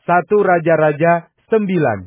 1 Raja-Raja 9.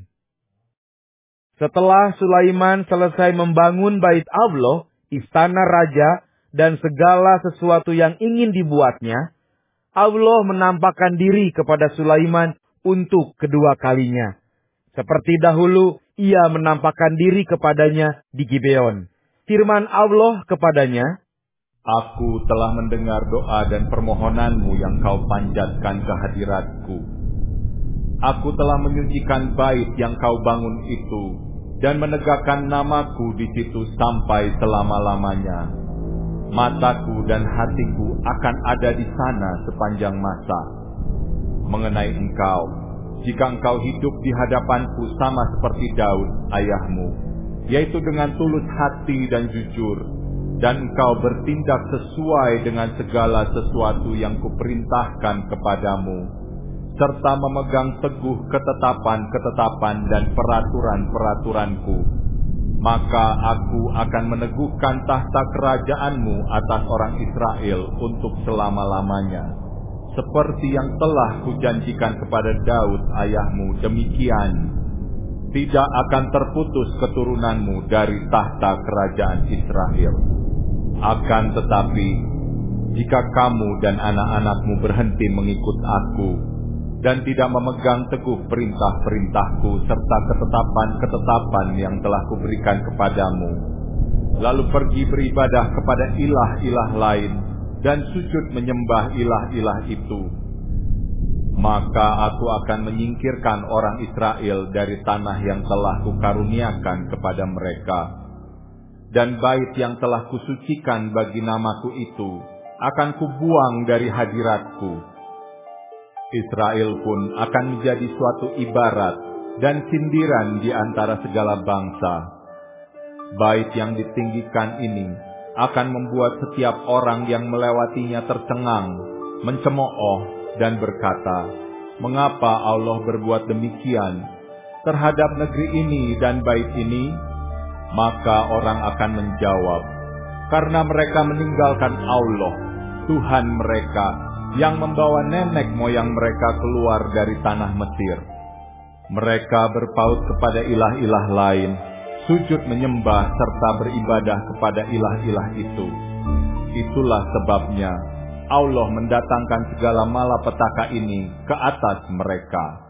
Setelah Sulaiman selesai membangun bait Allah, istana raja, dan segala sesuatu yang ingin dibuatnya, Allah menampakkan diri kepada Sulaiman untuk kedua kalinya. Seperti dahulu, ia menampakkan diri kepadanya di Gibeon. Firman Allah kepadanya, Aku telah mendengar doa dan permohonanmu yang kau panjatkan ke hadiratku. Aku telah menyucikan bait yang kau bangun itu, dan menegakkan namaku di situ sampai selama-lamanya. Mataku dan hatiku akan ada di sana sepanjang masa. Mengenai engkau, jika engkau hidup di hadapanku sama seperti Daud, ayahmu, yaitu dengan tulus hati dan jujur, dan engkau bertindak sesuai dengan segala sesuatu yang kuperintahkan kepadamu, serta memegang teguh ketetapan-ketetapan dan peraturan-peraturanku, maka aku akan meneguhkan tahta kerajaanmu atas orang Israel untuk selama-lamanya. Seperti yang telah kujanjikan kepada Daud ayahmu, demikian tidak akan terputus keturunanmu dari tahta kerajaan Israel. Akan tetapi, jika kamu dan anak-anakmu berhenti mengikut aku, dan tidak memegang teguh perintah-perintahku serta ketetapan-ketetapan yang telah kuberikan kepadamu, lalu pergi beribadah kepada ilah-ilah lain, dan sujud menyembah ilah-ilah itu, maka aku akan menyingkirkan orang Israel dari tanah yang telah kukaruniakan kepada mereka. Dan bait yang telah kusucikan bagi namaku itu akan kubuang dari hadiratku. Israel pun akan menjadi suatu ibarat dan sindiran di antara segala bangsa. Bait yang ditinggikan ini akan membuat setiap orang yang melewatinya tercengang, mencemooh, dan berkata, "Mengapa Allah berbuat demikian terhadap negeri ini dan bait ini?" Maka orang akan menjawab, "Karena mereka meninggalkan Allah, Tuhan mereka, yang membawa nenek moyang mereka keluar dari tanah Mesir. Mereka berpaut kepada ilah-ilah lain, sujud menyembah serta beribadah kepada ilah-ilah itu. Itulah sebabnya Allah mendatangkan segala malapetaka ini ke atas mereka."